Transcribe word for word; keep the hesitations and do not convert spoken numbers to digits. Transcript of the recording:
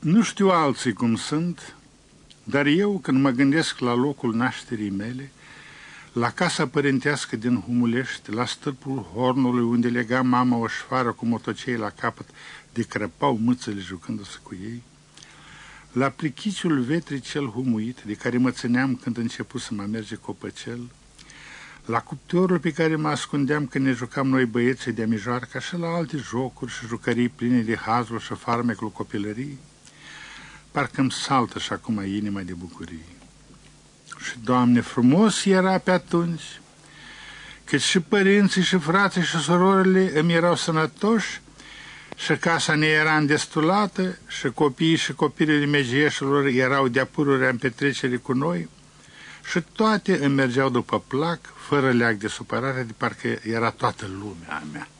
Nu știu alții cum sunt, dar eu, când mă gândesc la locul nașterii mele, la casa părintească din Humulești, la stâlpul hornului unde lega mama o șoară cu motocei la capăt, de crăpau mâțele jucându-se cu ei, la plichiciul vetrii cel humuit, de care mă țineam când început să mă merge copăcel, la cuptorul pe care mă ascundeam când ne jucam noi băieții de mijoarca și la alte jocuri și jucării pline de hazul și farmecul copilării, parcă-mi saltă și acum inima de bucurie. Și, Doamne, frumos era pe atunci, cât și părinții și frații și surorile îmi erau sănătoși și casa ne era îndestulată și copiii și copilele megieșilor erau de-a pururea în petrecere cu noi și toate îmi mergeau după plac, fără leac de supărare, de parcă era toată lumea a mea.